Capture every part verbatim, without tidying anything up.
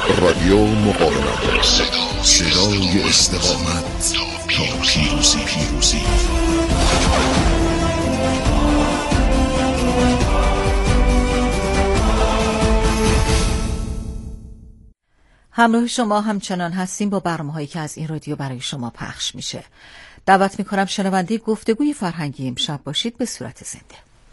رادیو مقاومت، صدای استقامت تا پیروزی. پیروزی همراه شما همچنان هستیم با برنامه‌هایی که از این رادیو برای شما پخش میشه. دعوت میکنم شنونده گفتگوی فرهنگی امشب باشید به صورت زنده.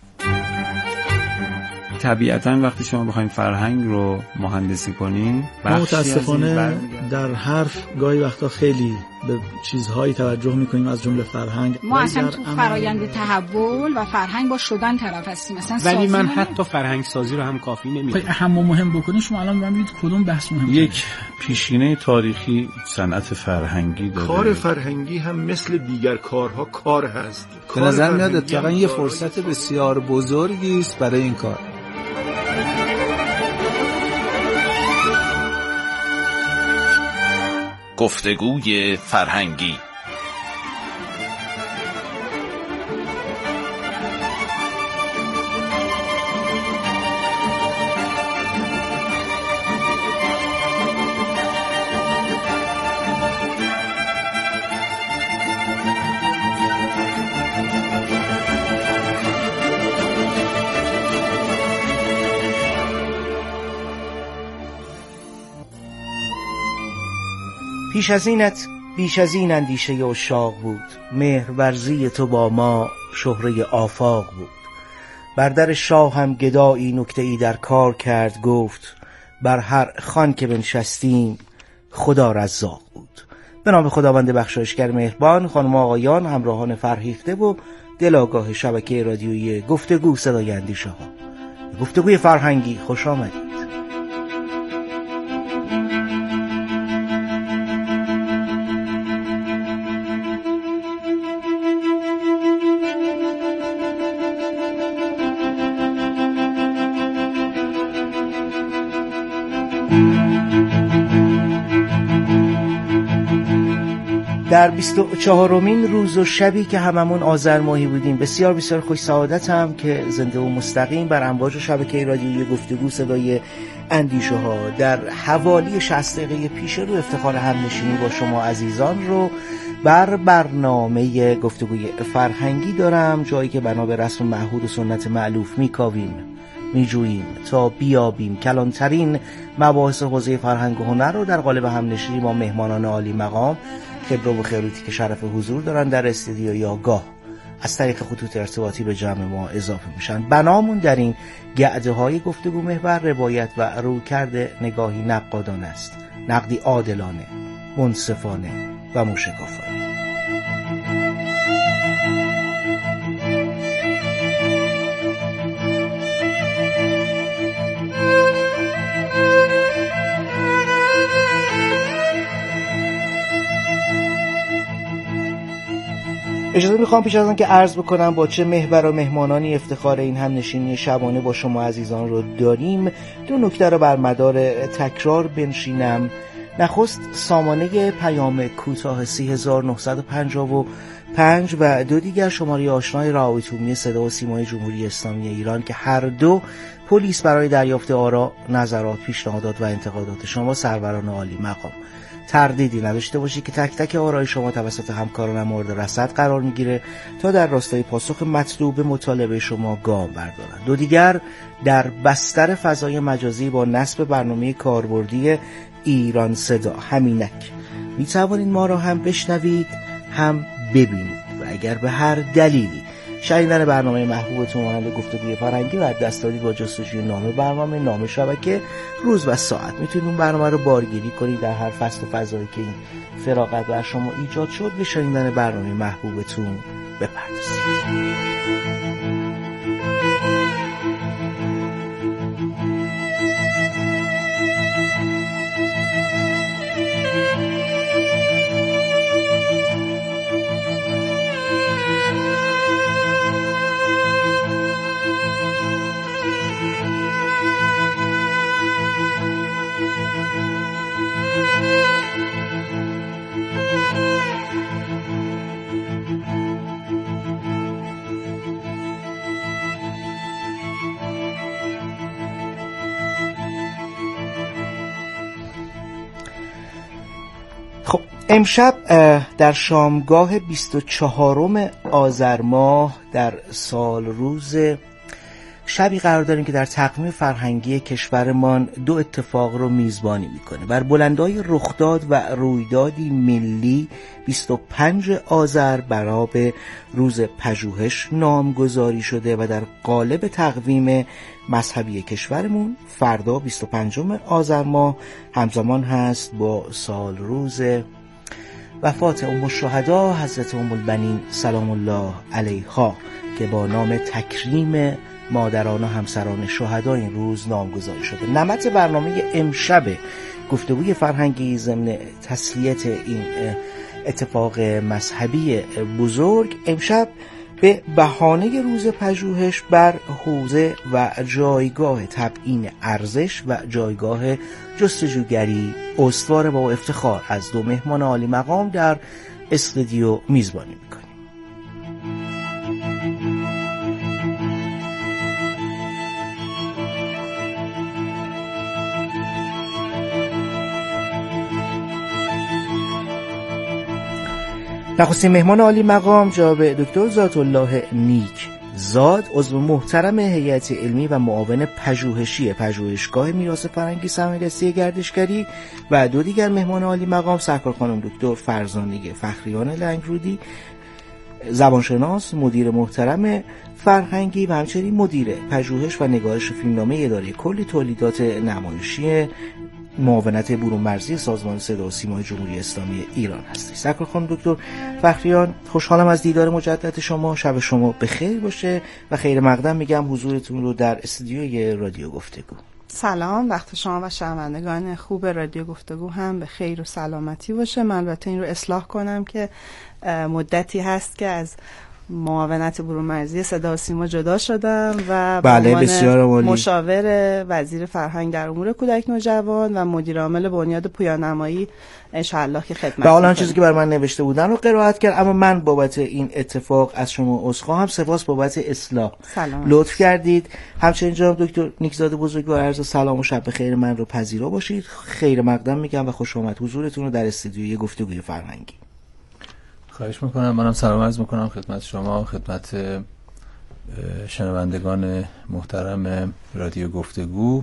طبیعتاً وقتی شما بخواید فرهنگ رو مهندسی کنین، متاسفانه در حرف گاهی وقتا خیلی به چیزهایی توجه میکنیم از جمله فرهنگ. ما اصلا تو فرایند تحول و فرهنگ با شدن طرف هستیم، مثلا ولی من حتی فرهنگ سازی رو هم کافی نمیدونم. اهم مهم بکنین شما الان من ببینید کدوم بحث مهمه. یک پیشینه تاریخی صنعت فرهنگی داره. کار فرهنگی هم مثل دیگر کارها کار هست. به نظر میاد اتفاقا یه فرصت بسیار بزرگی است برای این کار. گفتگوی فرهنگی. پیش از اینت بیش از این اندیشه عشاق بود، مهرورزی تو با ما شهره آفاق بود. بر در شاه هم گدایی نکته‌ای در کار کرد، گفت بر هر خان که بنشستیم خدا رزاق بود. به نام خداوند بخشایشگر مهربان، خانم آقایان، همراهان فرهیخته و دلآگاه شبکه رادیویی گفتگو صدای اندیشه ها، گفتگوی فرهنگی خوش آمدید. در بیست و چهارمین روز و شبی که هممون آذر ماهی بودیم، بسیار بسیار خوش سعادتم که زنده و مستقیم بر امواج شبکه رادیویی گفتگو صدای اندیشه ها در حوالی شصت دقیقه پیش رو افتخار همنشینی با شما عزیزان رو بر برنامه گفتگوی فرهنگی دارم، جایی که بنا به رسم معهود و سنت مألوف میکاویم، میجوییم تا بیابیم کلانترین مباحث حوزه فرهنگ و هنر رو در قالب همنشینی با مهمانان عالی مقام، خبره و خیروتی که شرف حضور دارن در استودیو یا گاه از طریق خطوط ارتباطی به جمع ما اضافه میشن. بنامون در این گعده های گفتگو محور روایت و رویکرد نگاهی نقادانه است، نقدی عادلانه، منصفانه و موشکافانه. اجازه میخوام پیش از آن که عرض بکنم با چه محور و مهمانانی افتخار این همنشینی شبانه با شما عزیزان رو داریم، دو نکته رو بر مدار تکرار بنشینم. نخست سامانه پیام کوتاه سی هزار و نهصد و پنجاه و پنج و دو دیگر شماره آشنای روابط عمومی صدا و سیمای جمهوری اسلامی ایران که هر دو پلیس برای دریافت آرا، نظرات، پیشنهادات و انتقادات شما سروران عالی مقام. تردیدی نداشته باشید که تک تک آرای شما توسط همکارانم مورد رصد قرار میگیره تا در راستای پاسخ مطلوب مطالبه شما گام بردارند. دو دیگر در بستر فضای مجازی با نصب برنامه کاربردی ایران صدا همینک می توانید ما را هم بشنوید هم ببینید و اگر به هر دلیلی شنیدن برنامه محبوبتون مانند گفتگوی فرهنگی و دست دادید با جستجوی نام برنامه، نام شبکه، روز و ساعت، میتونید اون برنامه رو بارگیری کنید در هر فصل و فضایی که این فراغت بر شما ایجاد شد به شنیدن برنامه محبوبتون بپردازید. خب امشب در شامگاه بیست و چهارم آذر ماه در سال روز شبی قرار داریم که در تقویم فرهنگی کشورمان دو اتفاق رو میزبانی میکنه. بر بلندای رخداد و رویدادی ملی بیست و پنجم آذر برا به روز پژوهش نامگذاری شده و در قالب تقویم مذهبی کشورمون فردا بیست و پنجم آذر ماه همزمان هست با سال روز وفات ام الشهدا حضرت ام البنین سلام الله علیها که با نام تکریم مادران و همسران شهدا این روز نامگذاری شده. نمط برنامه امشب گفتگوی فرهنگی ضمن تسلیت این اتفاق مذهبی بزرگ امشب به بهانه روز پژوهش بر حوزه و جایگاه تبیین ارزش و جایگاه جستجوگری استوار با افتخار از دو مهمان عالی مقام در استودیو میزبانی میکنیم. نخستین مهمان عالی مقام جناب دکتر ذات الله نیک زاد، عضو محترم هیئت علمی و معاون پژوهشی پژوهشگاه میراث فرهنگی سرمایه‌دستی گردشگری و دو دیگر مهمان عالی مقام سرکار خانم دکتر فرزانه فخریان لنگرودی، زبانشناس، مدیر محترم فرهنگی و همچنین مدیر پژوهش و نگارش فیلمنامه اداره کل تولیدات نمایشی معاونت برون مرزی سازمان صدا و سیمای جمهوری اسلامی ایران هستید. سرکار خانم دکتر فخریان، خوشحالم از دیدار مجدد شما. شب شما بخیر باشه و خیر مقدم میگم حضورتون رو در استودیوی رادیو گفتگو. سلام، وقت شما و شنوندگان خوب رادیو گفتگو هم به خیر و سلامتی باشه. من البته این رو اصلاح کنم که مدتی هست که از معاونت برون مرزی صدا و سیما جدا شدم و بله بسیار مشاور وزیر فرهنگ در امور کودک نوجوان و مدیر عامل بنیاد پویانمایی انشاءالله که خدمت. و حالا چیزی که بر من نوشته بودن رو قرائت کرد، اما من بابت این اتفاق از شما عذرخواهم. سپاس بابت اصلاح. سلام. لطف کردید. همچنین جناب دکتر نیکزاد بزرگوار عرض سلام و شب بخیر من رو پذیرا باشید. خیر مقدم میگم و خوش آمد حضورتون رو در استودیوی گفتگوی فرهنگی. خواهش میکنم. منم سلام عرض میکنم خدمت شما، خدمت شنوندگان محترم رادیو گفتگو.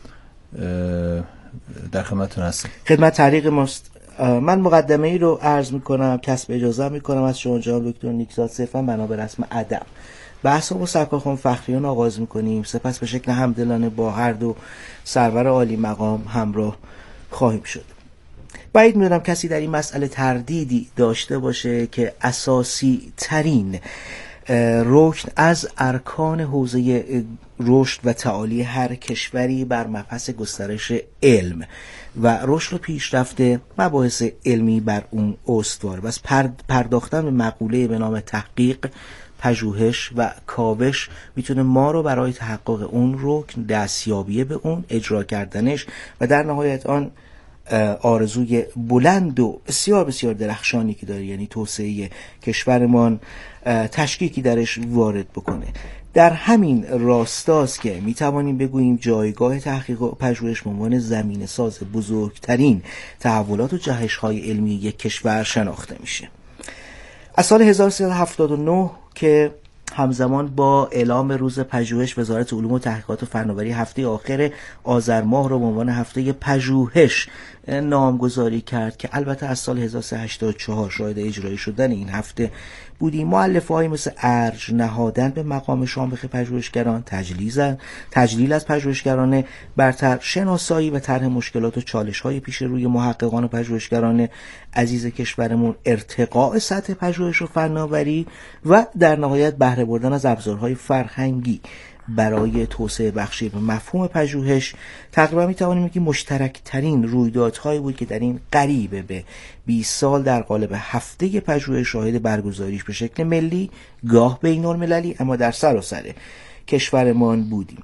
در خدمتتون هستم. خدمت طریق ماست. من مقدمه ای رو عرض میکنم، کسب اجازه میکنم از شما جناب دکتر نیکزاد، صرفا بنا به رسم ادب بحث رو با سرکار خانم فخریان آغاز میکنیم. سپس به شکل همدلانه با هر دو سرور عالی مقام همراه خواهیم شد. باید میدونم کسی در این مسئله تردیدی داشته باشه که اساسی ترین رکن از ارکان حوزه رشد و تعالی هر کشوری بر مبحث گسترش علم و رشد و پیشرفت مباحث علمی بر اون استوار و از پرداختن به مقوله به نام تحقیق، پژوهش و کاوش میتونه ما رو برای تحقق اون رکن، دستیابی به اون، اجرا کردنش و در نهایت آن آرزوی بلند و بسیار بسیار درخشانی که داره، یعنی توسعه کشورمان، تشکیکی درش وارد بکنه. در همین راستاست که میتوانیم بگوییم جایگاه تحقیق و پژوهش به عنوان زمینه ساز بزرگترین تحولات و جهش‌های علمی یک کشور شناخته میشه. از سال هزار و سیصد و هفتاد و نه که همزمان با اعلام روز پژوهش وزارت علوم و تحقیقات و فناوری هفته آخر آذر ماه رو به عنوان هفته پژوهش نامگذاری کرد که البته از سال هزار و سیصد و هشتاد و چهار شاهد اجرایی شدن این هفته بودیم. مؤلفه‌هایی مثل ارج نهادن به مقام شامخ پژوهشگران، تجلیل تجلیل از پژوهشگران برتر، شناسایی و طرح مشکلات و چالش‌های پیش روی محققان و پژوهشگران عزیز کشورمون، ارتقاء سطح پژوهش و فناوری و در نهایت بهره بردن از ابزارهای فرهنگی برای توسعه بخشی به مفهوم پژوهش، تقریبا میتوانیم بگیم مشترک ترین رویدادهایی بود که در این قریب به بیست سال در قالب هفته پژوهش شاهد برگزاریش به شکل ملی، گاه بین المللی، اما در سراسر کشورمان بودیم.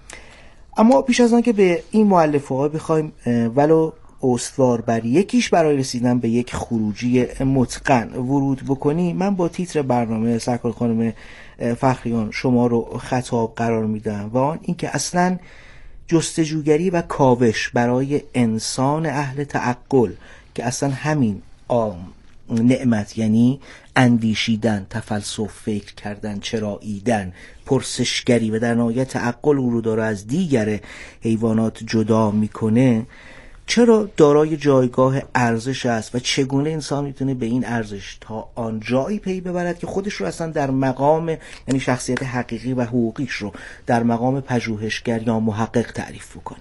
اما پیش از آن که به این مؤلفه‌ها بخوایم ولو استوار بر یکیش برای رسیدن به یک خروجی متقن ورود بکنیم، من با تیتر برنامه سرکار خانم فخریان شما رو خطاب قرار میدم و آن این که اصلا جستجوگری و کاوش برای انسان اهل تعقل که اصلا همین نعمت، یعنی اندیشیدن، تفلسف، فکر کردن، چراییدن، پرسشگری و در نهایت تعقل او رو داره از دیگر حیوانات جدا میکنه، چرا دارای جایگاه ارزش است و چگونه انسان میتونه به این ارزش تا آن جایی پی ببرد که خودش رو اصلا در مقام، یعنی شخصیت حقیقی و حقوقیش رو در مقام پژوهشگر یا محقق تعریف کنه؟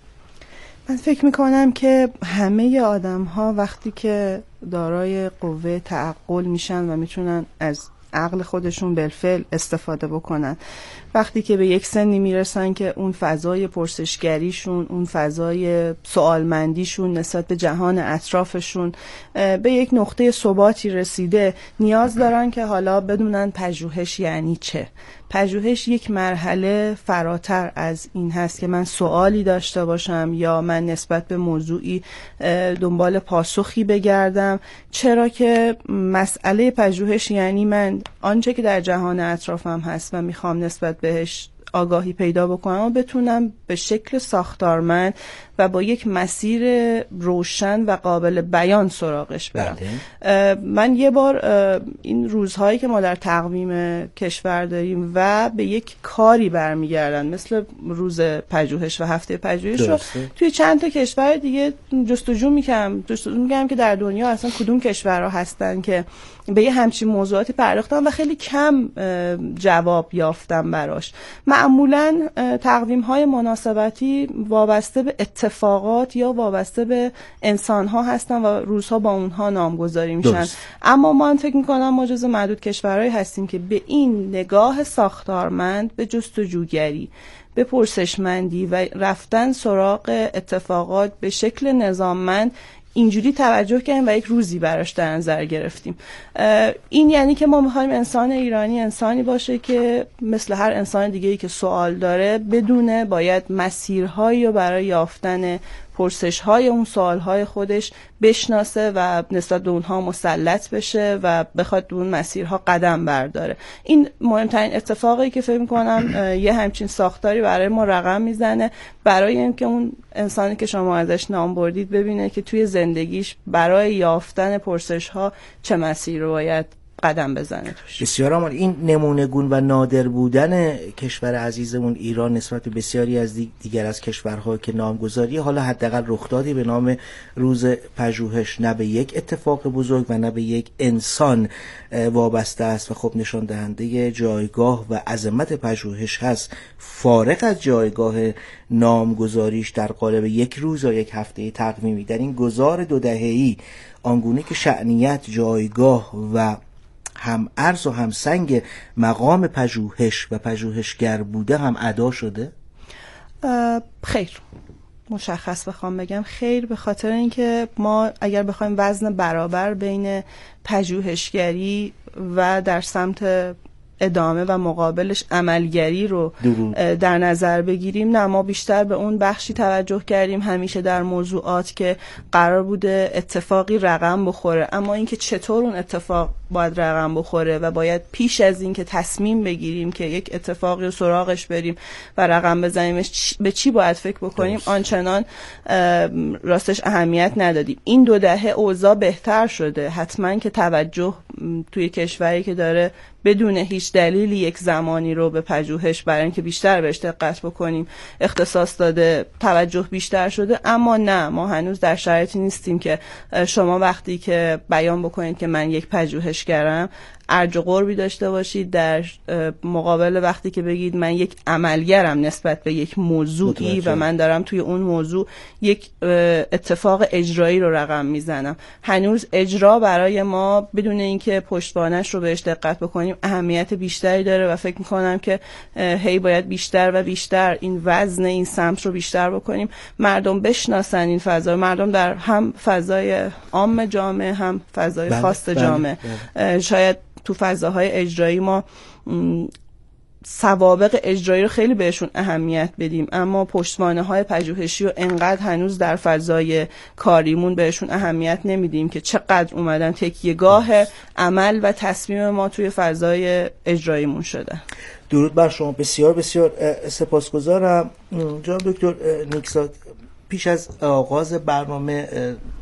من فکر میکنم که همه آدم ها وقتی که دارای قوه تعقل میشن و میتونن از عقل خودشون بالفعل استفاده بکنن، وقتی که به یک سنی میرسن که اون فضای پرسشگریشون، اون فضای سوالمندیشون نسبت به جهان اطرافشون به یک نقطه ثباتی رسیده، نیاز دارن که حالا بدونن پژوهش یعنی چه. پژوهش یک مرحله فراتر از این هست که من سوالی داشته باشم یا من نسبت به موضوعی دنبال پاسخی بگردم، چرا که مسئله پژوهش یعنی من آنچه که در جهان اطرافم هست و میخوام نسبت بهش آگاهی پیدا بکنم و بتونم به شکل ساختارمند و با یک مسیر روشن و قابل بیان سراغش برم. بله. من یه بار این روزهایی که ما در تقویم کشور داریم و به یک کاری برمیگردن مثل روز پژوهش و هفته پژوهش رو توی چند تا کشور دیگه جستجو میکنم جستجو میکنم که در دنیا اصلا کدوم کشورها هستن که به یه همچین موضوعاتی پرداختم و خیلی کم جواب یافتم براش. معمولاً تقویم‌های مناسبتی وابسته به اتفاقات یا وابسته به انسان‌ها هستن و روزها با اونها نامگذاری میشن. درست. اما من فکر می‌کنم ما جز معدود کشورهایی هستیم که به این نگاه ساختارمند به جستجوگری، به پرسشمندی و رفتن سراغ اتفاقات به شکل نظاممند اینجوری توجه کردیم و یک روزی براش در نظر گرفتیم. این یعنی که ما می‌خوایم انسان ایرانی انسانی باشه که مثل هر انسان دیگه‌ای که سوال داره بدونه باید مسیرهایی رو برای یافتن پرسش‌های اون سوال‌های خودش بشناسه و نسبت به اونها مسلط بشه و بخواد به اون مسیرها قدم برداره. این مهمترین اتفاقی که فکر می‌کنم یه همچین ساختاری برای ما رقم میزنه، برای اینکه اون انسانی که شما ازش نام بردید ببینه که توی زندگیش برای یافتن پرسش‌ها چه مسیری رو باید قدم بزنه توش. بسیار عالی. این نمونه‌گون و نادر بودن کشور عزیزمون ایران نسبت به بسیاری از دیگر از کشورها که نامگذاری حالا حداقل رخدادی به نام روز پژوهش نه به یک اتفاق بزرگ و نه به یک انسان وابسته است و خب نشان دهنده جایگاه و عظمت پژوهش هست، فارغ از جایگاه نامگذاریش در قالب یک روز یا یک هفته تقویمی. در این گذار دو دهه‌ای آنگونه که شأنیت، جایگاه و هم ارز و هم سنگ مقام پژوهش و پژوهشگر بوده هم ادا شده؟ خیر، مشخص بخوام بگم خیر، به خاطر اینکه ما اگر بخوایم وزن برابر بین پژوهشگری و در سمت ادامه و مقابلش عملگری رو در نظر بگیریم، نه ما بیشتر به اون بخشی توجه کردیم همیشه در موضوعات که قرار بوده اتفاقی رقم بخوره، اما اینکه چطور اون اتفاق باید رقم بخوره و باید پیش از این که تصمیم بگیریم که یک اتفاقی رو سراغش بریم و رقم بزنیمش به چی باید فکر بکنیم آنچنان راستش اهمیت ندادیم. این دو دهه اوضاع بهتر شده، حتما که توجه توی کشوری که داره بدون هیچ دلیلی یک زمانی رو به پژوهش برای اینکه بیشتر بهش دقت بکنیم اختصاص داده، توجه بیشتر شده. اما نه، ما هنوز در شرایطی نیستیم که شما وقتی که بیان بکنید که من یک پژوهشگرم ارج و قربی داشته باشید در مقابل وقتی که بگید من یک عملگرم نسبت به یک موضوعی و من دارم توی اون موضوع یک اتفاق اجرایی رو رقم میزنم. هنوز اجرا برای ما بدون اینکه پشتوانش رو بهش دقت بکنیم اهمیت بیشتری داره و فکر میکنم که هی باید بیشتر و بیشتر این وزن این سمت رو بیشتر بکنیم، مردم بشناسن این فضا، مردم در هم فضای عام جامعه هم فضای بله، خاص بله، جامعه بله. شاید تو فضاهای اجرایی ما سوابق اجرایی رو خیلی بهشون اهمیت بدیم، اما پشتوانه های پژوهشی رو انقدر هنوز در فضای کاریمون بهشون اهمیت نمیدیم که چقدر اومدن تکیه‌گاه عمل و تصمیم ما توی فضای اجراییمون شده. درود بر شما، بسیار بسیار سپاسگزارم. جناب دکتر نیکزاد، پیش از آغاز برنامه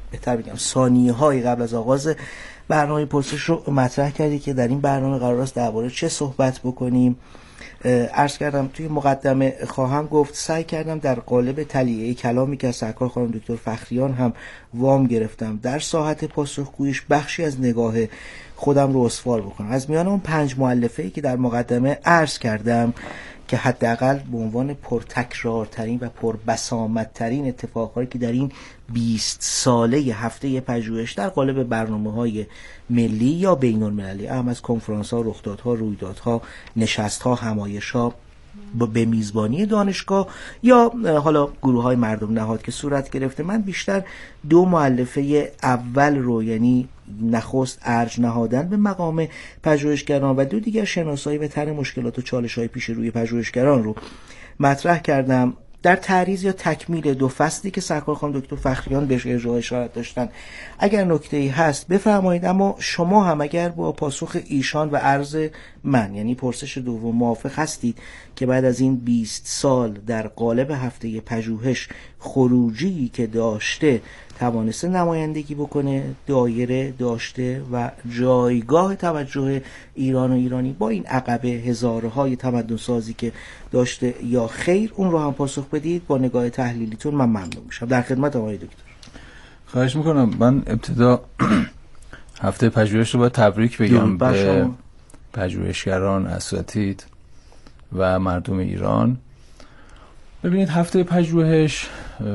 بهتر بگم ثانیه های قبل از آغاز برنامه پرسش رو مطرح کردی که در این برنامه قرار است درباره چه صحبت بکنیم. عرض کردم توی مقدمه خواهم گفت سعی کردم در قالب تلیه کلامی که از سرکار خانم دکتر فخریان هم وام گرفتم در ساحت پاسخگوییش بخشی از نگاه خودم رو اسوار بکنم. از میان اون پنج مؤلفه‌ای که در مقدمه عرض کردم که حداقل به عنوان پرتکرارترین و پربسامدترین اتفاقاتی که در این بیست ساله هفته پژوهش در قالب برنامه‌های ملی یا بین‌المللی، هم از کنفرانس‌ها، رخدادها، رویدادها، نشست‌ها، همایش‌ها به میزبانی دانشگاه یا حالا گروه‌های مردم نهاد که صورت گرفته، من بیشتر دو مؤلفه اول رو، یعنی نخست ارج نهادن به مقام پژوهشگران و دو دیگر شناسایی به طرح مشکلات و چالش‌های پیش روی پژوهشگران رو مطرح کردم در تعریض یا تکمیل دو فصلی که سرکار خانم دکتر فخریان بهش ارجاع اشارت داشتن. اگر نکته‌ای هست بفرمایید، اما شما هم اگر با پاسخ ایشان و عرض من، یعنی پرسش دوم، موافق هستید که بعد از این بیست سال در قالب هفته پژوهش خروجی که داشته توانسته نمایندگی بکنه، دایره داشته و جایگاه توجه ایران و ایرانی با این عقبه هزارهای تمدن سازی که داشته یا خیر، اون رو هم پاسخ بدید. با نگاه تحلیلیتون من ممنون میشم. در خدمت آقای دکتر. خواهش میکنم. من ابتدا هفته پژوهش رو باید تبریک بگم به پژوهشگران، اساتید و مردم ایران. ببینید، هفته پژوهش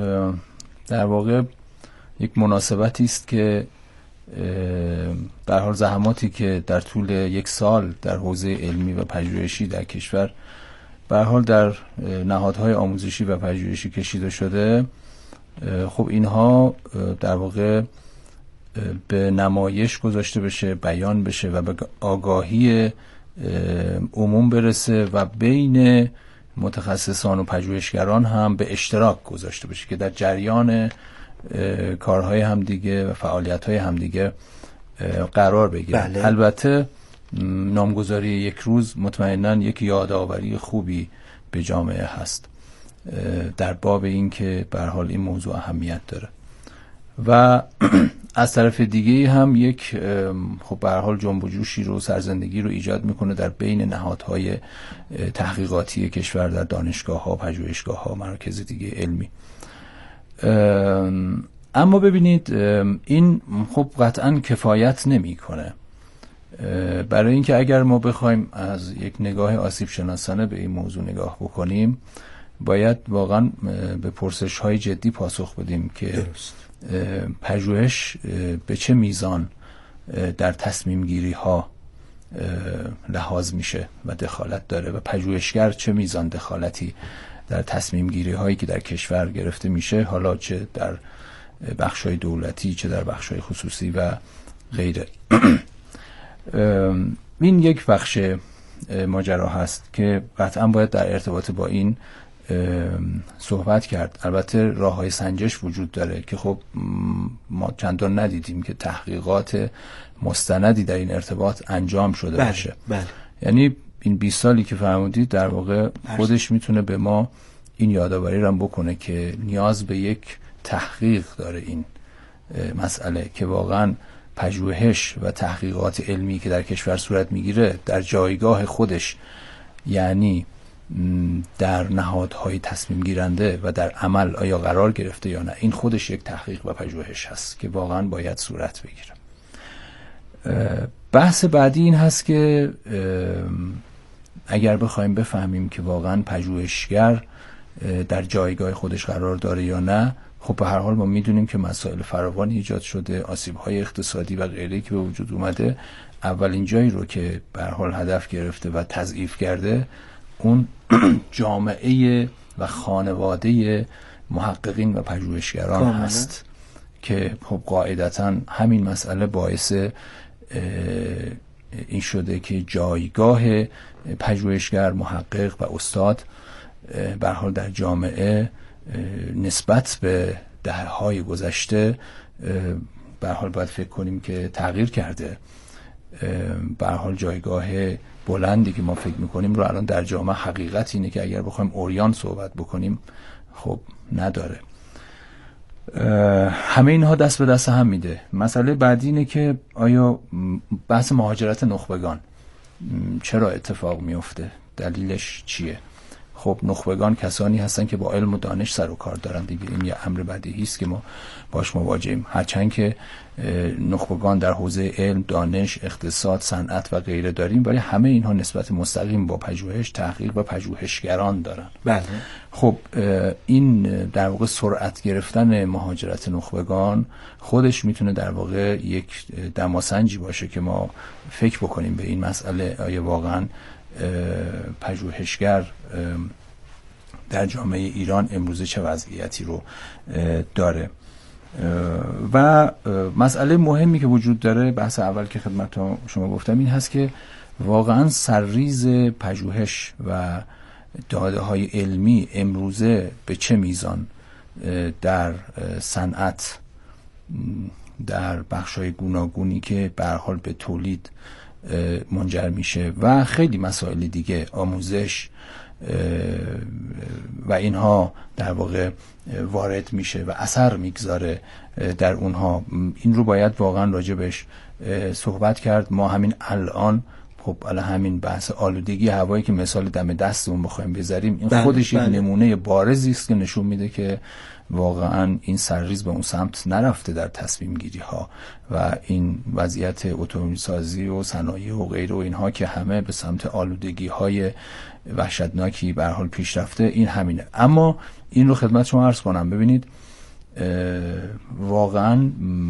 در واقع یک مناسبتی است که در حال زحماتی که در طول یک سال در حوزه علمی و پژوهشی در کشور به هر حال در نهادهای آموزشی و پژوهشی کشیده شده، خب اینها در واقع به نمایش گذاشته بشه، بیان بشه و به آگاهی عموم برسه و بین متخصصان و پژوهشگران هم به اشتراک گذاشته بشه که در جریان کارهای همدیگه و فعالیت‌های همدیگه قرار بگیرن. بله. البته نامگذاری یک روز مطمئناً یک یادآوری خوبی به جامعه هست در باب این که به هر حال این موضوع اهمیت داره و از طرف دیگه هم یک خب به هر حال جنب و جوشی رو، سرزندگی رو ایجاد میکنه در بین نهادهای تحقیقاتی کشور، در دانشگاه‌ها، پژوهشگاه‌ها، مراکز دیگه علمی. اما ببینید، این خب قطعاً کفایت نمیکنه، برای اینکه اگر ما بخوایم از یک نگاه آسیب شناسانه به این موضوع نگاه بکنیم، باید واقعاً به پرسش‌های جدی پاسخ بدیم که پژوهش به چه میزان در تصمیم گیری ها لحاظ میشه و دخالت داره و پژوهشگر چه میزان دخالتی در تصمیم گیری هایی که در کشور گرفته میشه، حالا چه در بخش های دولتی چه در بخش های خصوصی و غیره. این یک بخش ماجرا هست که قطعا باید در ارتباط با این صحبت کرد. البته راه‌های سنجش وجود داره که خب ما چندان ندیدیم که تحقیقات مستندی در این ارتباط انجام شده بله، باشه. بله. یعنی این بیست سالی که فرمودید در واقع خودش میتونه به ما این یادآوری رو بکنه که نیاز به یک تحقیق داره این مسئله، که واقعا پژوهش و تحقیقات علمی که در کشور صورت میگیره در جایگاه خودش، یعنی در نهادهای تصمیم گیرنده و در عمل آیا قرار گرفته یا نه، این خودش یک تحقیق و پژوهش هست که واقعا باید صورت بگیره. بحث بعدی این هست که اگر بخوایم بفهمیم که واقعا پژوهشگر در جایگاه خودش قرار داره یا نه، خب به هر حال ما میدونیم که مسائل فراوانی ایجاد شده، آسیب‌های اقتصادی و غیره که به وجود اومده. اولین جایی رو که به هر حال هدف گرفته و تضعیف کرده اون جامعه و خانواده محققین و پژوهشگران کاملا هست که خب قاعدتاً همین مسئله باعث این شده که جایگاه پژوهشگر، محقق و استاد به هر حال در جامعه نسبت به دهه‌های گذشته به هر حال باید فکر کنیم که تغییر کرده. به هر حال جایگاه بلندی که ما فکر میکنیم رو الان در جامعه حقیقت اینه که اگر بخوایم اوریان صحبت بکنیم خب نداره. همه اینها دست به دست هم میده. مسئله بعدی اینه که آیا بحث مهاجرت نخبگان چرا اتفاق میفته؟ دلیلش چیه؟ خب نخبگان کسانی هستن که با علم و دانش سر و کار دارن دیگه، این یه امر بدیهی است که ما باش مواجهیم. هرچند که نخبگان در حوزه علم، دانش، اقتصاد، صنعت و غیره داریم، ولی همه اینها نسبت مستقیم با پژوهش، تحقیق و پژوهشگران دارن. بله. خب این در واقع سرعت گرفتن مهاجرت نخبگان خودش میتونه در واقع یک دماسنجی باشه که ما فکر بکنیم به این مسئله، آیا واقعا پژوهشگر در جامعه ایران امروزه چه وضعیتی رو داره. و مسئله مهمی که وجود داره، بحث اول که خدمت شما گفتم، این هست که واقعا سرریز پژوهش و داده های علمی امروزه به چه میزان در صنعت، در بخش‌های گوناگونی که به هر حال به تولید منجر میشه و خیلی مسائل دیگه، آموزش و اینها در واقع وارد میشه و اثر میگذاره در اونها. این رو باید واقعا راجبش صحبت کرد. ما همین الان خب الان همین بحث آلودگی هوایی که مثال دم دستمون بخوایم بذاریم، این بله، خودش یک بله. نمونه بارزی است که نشون میده که واقعا این سرریز به اون سمت نرفته در تصمیم گیری ها و این وضعیت اتومبیل سازی و صنایع و غیره و اینها که همه به سمت آلودگی های وحشتناکی به هر حال پیش رفته، این همینه. اما این رو خدمت شما عرض کنم، ببینید واقعا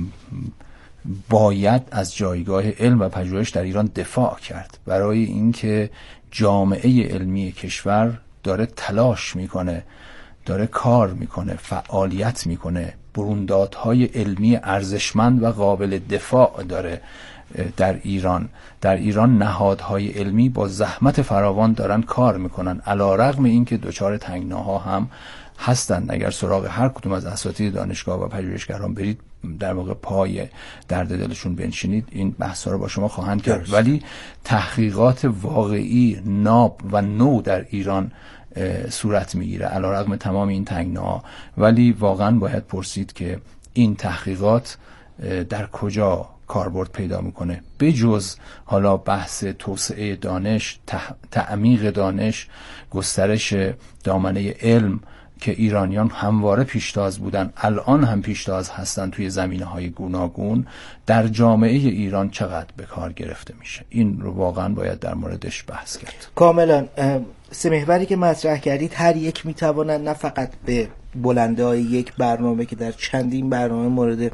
باید از جایگاه علم و پژوهش در ایران دفاع کرد، برای اینکه جامعه علمی کشور داره تلاش میکنه، داره کار میکنه، فعالیت میکنه، بروندادهای علمی ارزشمند و قابل دفاع داره در ایران. در ایران نهادهای علمی با زحمت فراوان دارن کار میکنن، علیرغم اینکه دچار تنگناها هم هستند. اگر سراغ هر کدوم از اساتید دانشگاه و پژوهشگران برید، در واقع پای درد دلشون بنشینید، این بحثا رو با شما خواهند کرد. ولی تحقیقات واقعی ناب و نو در ایران صورت میگیره علیرغم تمام این تنگناها. ولی واقعا باید پرسید که این تحقیقات در کجا کاربرد پیدا میکنه، بجز حالا بحث توسعه دانش، تعمیق دانش، گسترش دامنه علم که ایرانیان همواره پیشتاز بودن، الان هم پیشتاز هستن توی زمینه‌های گوناگون. در جامعه ایران چقدر به کار گرفته میشه، این رو واقعا باید در موردش بحث کرد. کاملا. سه محوری که مطرح کردید هر یک میتوانند نه فقط به بلنده‌های یک برنامه که در چندین برنامه مورد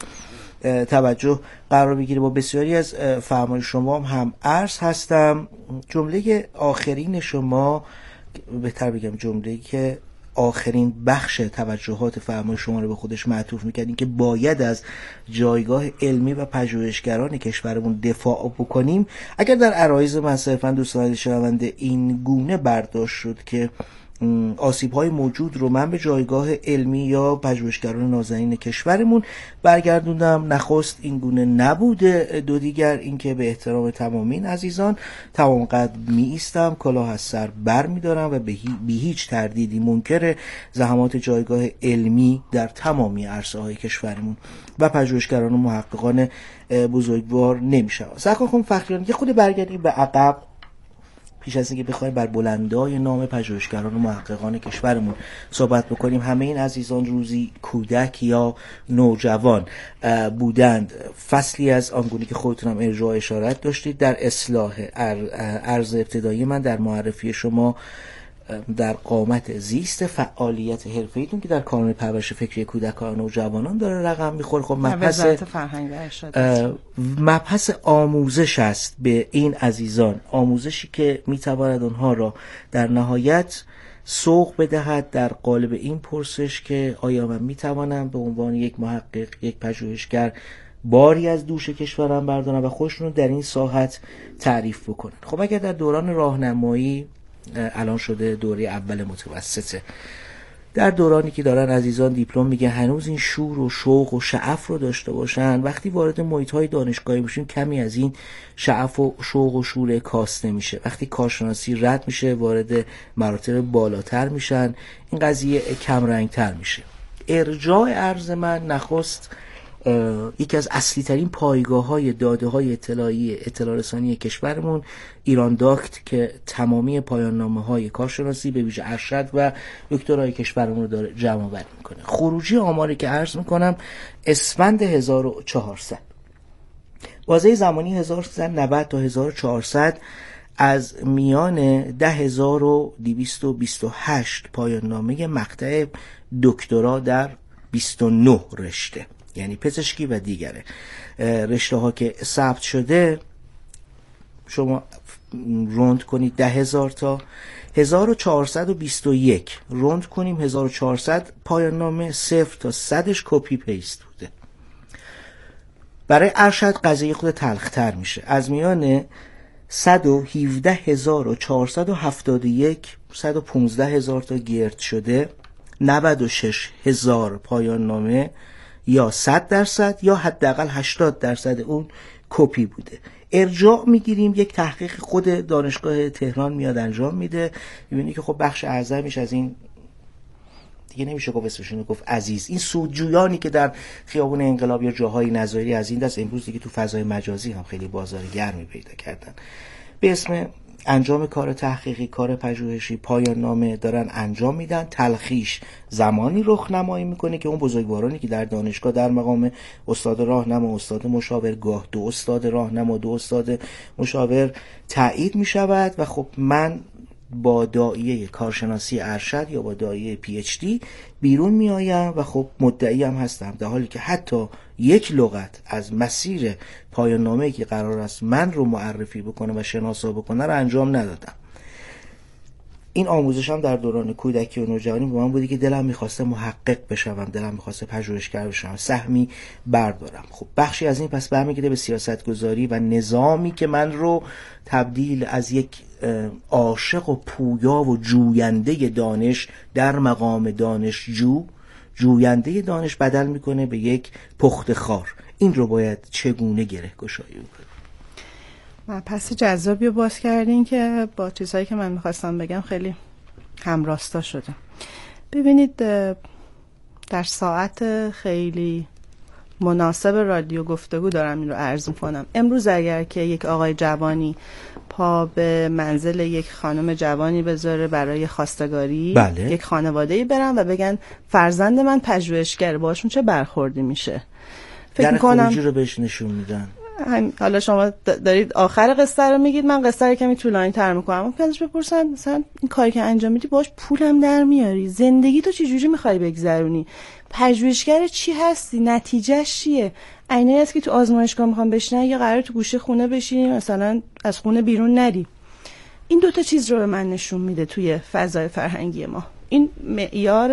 توجه قرار بگیره، با بسیاری از فرمایش شما هم عرض هستم. جمله آخرین شما، بهتر بگم جمله‌ای که آخرین بخش توجهات فرمایش شما رو به خودش معطوف می‌کردین که باید از جایگاه علمی و پژوهشگران کشورمون دفاع بکنیم، اگر در عرایض من صرفاً دوستان شنونده این گونه برداشت شد که آسیب‌های موجود رو من به جایگاه علمی یا پژوهشگران نازنین کشورمون برگردوندم، نخست این گونه نبوده. دو دیگر اینکه به احترام تمام این عزیزان تمام قد می ایستم، کلاه از سر بر می دارم و به هیچ تردیدی منکر زحمات جایگاه علمی در تمامی عرصه‌های کشورمون و پژوهشگران و محققان بزرگوار نمی‌شم. سرکار خانم فخریانی، یه خود برگردیم به عقب پیش از اینکه بخوایم بر بلندای نام پژوهشگران و محققان کشورمون صحبت بکنیم. همه این عزیزان روزی کودک یا نوجوان بودند. فصلی از آنگونه که خودتونم ارجاع اشارت داشتید در اصلاح عرض ابتدایی من در معرفی شما در قامت زیست فعالیت حرفه‌ایتون که در کانون پرورش فکری کودکان و نوجوانان داره رقم میخوره. خب مبحث فرهنگ و ارشاد مبحث آموزش است به این عزیزان، آموزشی که میتواند اونها را در نهایت سوق بدهد در قالب این پرسش که آیا من میتوانم به عنوان یک محقق، یک پژوهشگر باری از دوش کشورم بردارم و خودشون رو در این ساحت تعریف بکنن. خب اگر در دوران راهنمایی، الان شده دوره اول متوسطه، در دورانی که دارن عزیزان دیپلم میگه هنوز این شور و شوق و شعف رو داشته باشن، وقتی وارد محیط‌های دانشگاهی میشن کمی از این شعف و شوق و شور کاسته میشه. وقتی کارشناسی رد میشه وارد مراتب بالاتر میشن، این قضیه کم رنگتر میشه. ارجاع ارز من نخست یکی از اصلی ترین پایگاه های داده های اطلاعی اطلاع رسانی کشورمون ایران داکت که تمامی پایان نامه های کارشناسی به ویژه ارشد و دکترای کشورمون رو داره جمع آوری میکنه. خروجی آماری که عرض میکنم اسفند هزار و چهارصد، بازه زمانی هزار و سیصد و نود تا هزار و چهارصد از میان ده هزار و دویست و بیست و هشت پایان نامه مقطع دکترا در بیست و نه رشته، یعنی پزشکی و دیگره رشته ها که ثبت شده، شما روند کنید ده هزار تا هزار و چهارصد و بیست و یک روند کنیم هزار و چهارصد پایان نامه صفر تا صدش کپی پیست بوده. برای ارشد قضیه خود تلختر میشه. از میان صد و هفده هزار و چهارصد و هفتاد و یک صد و پانزده هزار تا گرد شده، نود و شش هزار پایان نامه یا صد درصد یا حداقل هشتاد درصد اون کپی بوده. ارجاع میگیریم، یک تحقیق خود دانشگاه تهران میاد انجام میده، میبینی که خب بخش اعظمش از این دیگه نمیشه گفت اسمشون گفت عزیز، این سودجویانی که در خیابون انقلاب یا جاهای نظاری از این دست امروز دیگه تو فضای مجازی هم خیلی بازار گرمی پیدا کردن، به اسم انجام کار تحقیقی، کار پژوهشی، پایان نامه دارن انجام میدن. تلخیش زمانی رخ نمایی میکنه که اون بزرگوارانی که در دانشگاه در مقام استاد راهنما، استاد مشاور، گاه دو استاد راهنما، دو استاد مشاور تایید میشود و خب من با داعیه کارشناسی ارشد یا با داعیه پی اچ دی بیرون می آیم و خب مدعی هم هستم، در حالی که حتی یک لغت از مسیر پایان نامه‌ای که قرار است من رو معرفی بکنه و شناسا بکنه رو انجام ندادم. این آموزش هم در دوران کودکی و نوجوانی به من بودی که دلم میخواسته محقق بشم، دلم میخواسته پژوهشگر بشم، سهمی بردارم. خب بخشی از این پس برمیگرده به سیاست گذاری و نظامی که من رو تبدیل از یک عاشق و پویا و جوینده دانش در مقام دانشجو، جوینده دانش بدل میکنه به یک پخت خار. این رو باید چگونه گره گشایی بکنه؟ و پس جذابی رو باز کردین که با چیزهایی که من میخواستم بگم خیلی همراستا شده. ببینید در ساعت خیلی مناسب رادیو گفتگو دارم این رو عرض میکنم. امروز اگر که یک آقای جوانی پا به منزل یک خانم جوانی بذاره برای خواستگاری، بله. یک خانواده‌ای برن و بگن فرزند من پژوهشگر، باشون چه برخوردی میشه؟ فکر میکنم رو بهش نشون میدن. حالا شما دارید آخر قصه رو میگید، من قصه رو کمی طولانی تر میکنم. ممکن ازش بپرسن مثلا این کاری که انجام میدی باش پولم در میاری، زندگی تو چه جوری میخوای بگذرونی، پژوهشگر چی هستی، نتیجهش چیه؟ عینه است که تو آزمایشگاه میخوام بشینن یا قراره تو گوشه خونه بشینی مثلا از خونه بیرون نری. این دوتا چیز رو به من نشون میده توی فضای فرهنگی ما. این معیار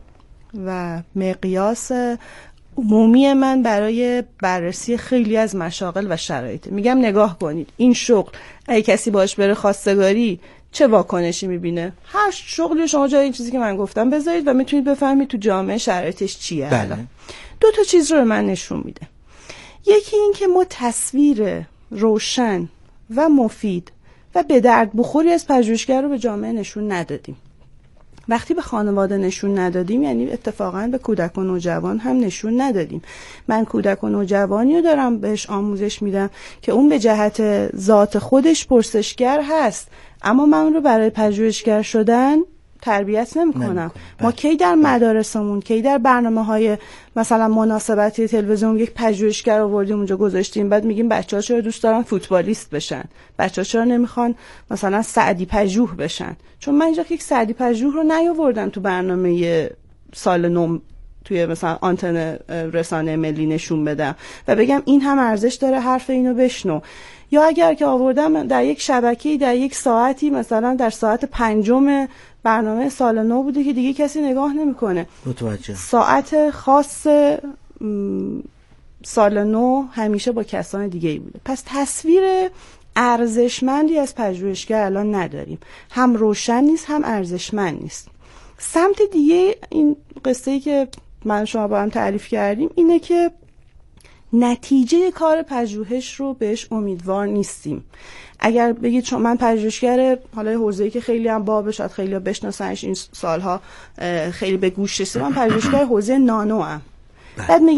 و مقیاس عمومی من برای بررسی خیلی از مشاغل و شرایط. میگم نگاه کنید این شغل اگه کسی باش بره خواستگاری چه واکنشی میبینه؟ هر شغلی شما جای این چیزی که من گفتم بذارید و میتونید بفهمید تو جامعه شرایطش چیه. بله. دو تا چیز رو به من نشون میده. یکی این که ما تصویر روشن و مفید و به درد بخوری از پژوهشگر رو به جامعه نشون ندادیم. وقتی به خانواده نشون ندادیم یعنی اتفاقا به کودک و نوجوان هم نشون ندادیم. من کودک و نوجوانی رو دارم بهش آموزش میدم که اون به جهت ذات خودش پرسشگر هست، اما من اون رو برای پژوهشگر شدن تربیت نمی کنم. ما کی در مدارسمون، کی در برنامه‌های مثلا مناسبتی تلویزیون یک پژوهشگر آوردیم اونجا گذاشتیم، بعد میگیم بچه‌ها چرا دوست دارن فوتبالیست بشن، بچه‌ها چرا نمیخوان مثلا سعدی پژوه بشن؟ چون من اینجا یک سعدی پژوه رو نیاوردم تو برنامه سال نو توی مثلا آنتن رسانه ملی نشون بدم و بگم این هم ارزش داره حرف اینو بشنو. یا اگر که آوردم در یک شبکه‌ای در یک ساعتی مثلا در ساعت پنجم برنامه سال نو بوده که دیگه کسی نگاه نمیکنه. متوجه. ساعت خاص سال نو همیشه با کسان دیگه ای بوده. پس تصویر ارزشمندی از پژوهشگر الان نداریم. هم روشن نیست هم ارزشمند نیست. سمت دیگه این قصه‌ای که من شما با هم تعریف کردیم اینه که نتیجه کار پژوهش رو بهش امیدوار نیستیم. اگر بگید چون من پژوهشگر حالا حوزه‌ای که خیلی هم باب شاید خیلی بشناسنش این سالها خیلی به گوش رسید، من پژوهشگر حوزه نانو ام. بعد